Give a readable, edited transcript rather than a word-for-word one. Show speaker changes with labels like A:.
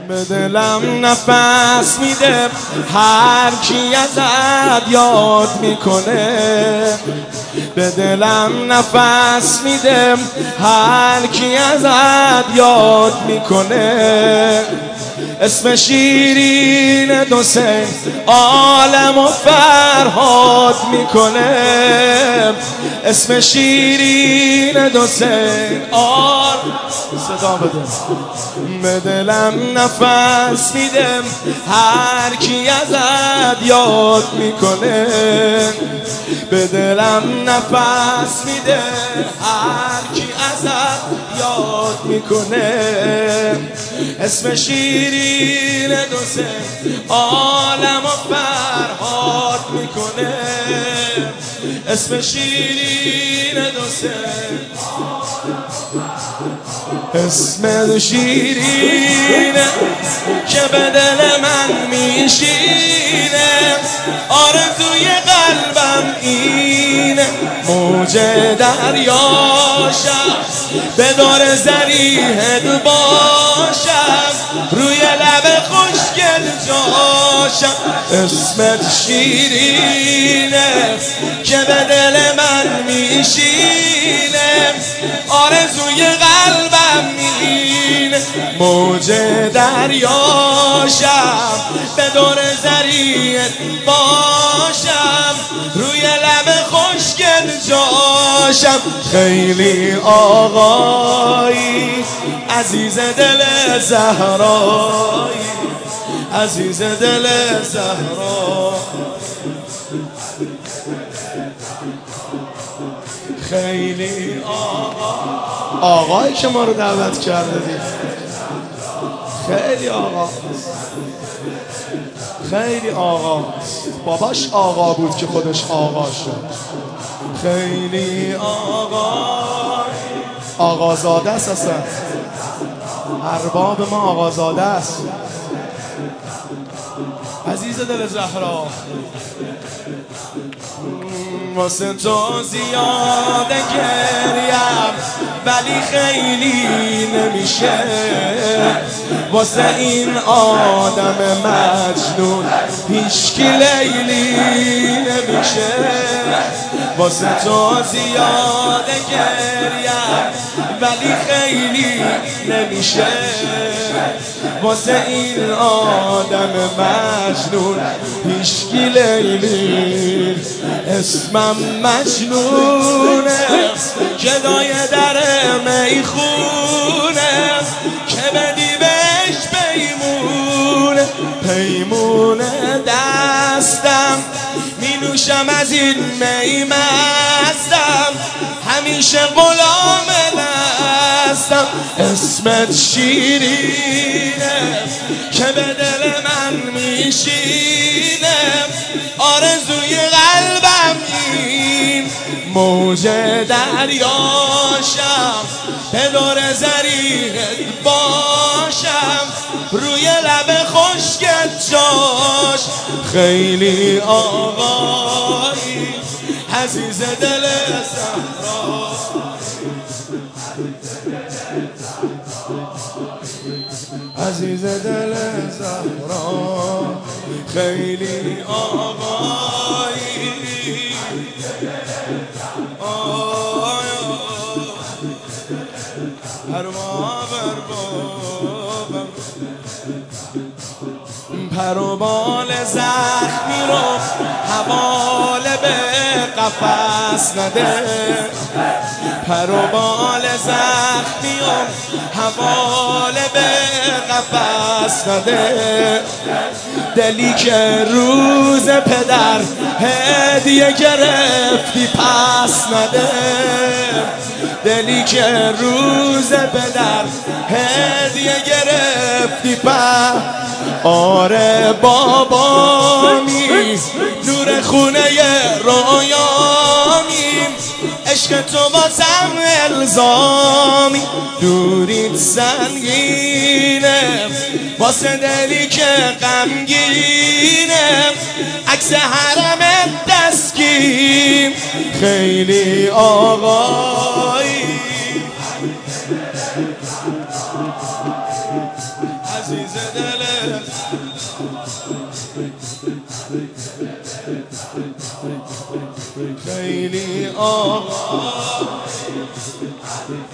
A: به دلم نفس میده هر کی ازت یاد میکنه. به دلم نفس میده هر کی ازت یاد میکنه. اسم شیرین دوسه عالم و فرهاد میکنه. اسم شیرین دوسه صدا بده. به دلم نفس میده هر کی ازت یاد میکنه. به دلم نفس میده هر کی ازت یاد میکنه. اسم شیرین دوسه عالم و فرهاد میکنه. اسم شیرین دوسه اسم شیرینه که به دل من میشینه. آرزوی قلبم اینه موج دریاشم به دور زریحت باشم روی لب خوشگل جاشم. اسمت شیرینه که به دل من میشینه. آرزوی قلبم اینه موج دریاشم به دور زریحت باشم روی لب خوشگل جاشم. خیلی آقایی عزیز دل زهرایی عزیز دل زهرا. خیلی آقایی که ما رو دعوت کرده دید. خیلی آقا خیلی آقا. باباش آقا بود که خودش آقا شد. خیلی آقازاده است. اصلا ارباب ما آقازاده است. عزیز دل زهرا واسه تو زیاده گریم ولی خیلی نمیشه. واسه این آدم مجنون هیچکی لیلی نمیشه. واسه تو زیاده گریم ولی خیلی نمیشه. واسه این آدم مجنون هیچکی لیلی. اسمم مجنونه جدای در میخونه که بدی بهش پیمونه. پیمونه دستم می نوشم از این می مستم همیشه غلام دستم. اسمت شیرینه که به دل من میشینه. آرزوی قلبم این موج دریاشم به دور زریحت باشم روی لب خشکت جاش. خیلی آقایی عزیز دل زهرا عزیز دل زهرا. خیلی آقایی پر و بال زخمی رو حواله به قفس نده. پر و بال زخمی رو حواله به قفس نده. دلی که روز پدر هدیه گرفتی پس نده. دلی که روز پدر هدیه گرفتی پس. آره بابامی نور خونه رویامی عشق تو بازم الزامی. دوریت سنگینه واسه دلی که غمگینه عکس حرمت دستگیر. خیلی آقایی عزیز عزیز دلت خیلی آقا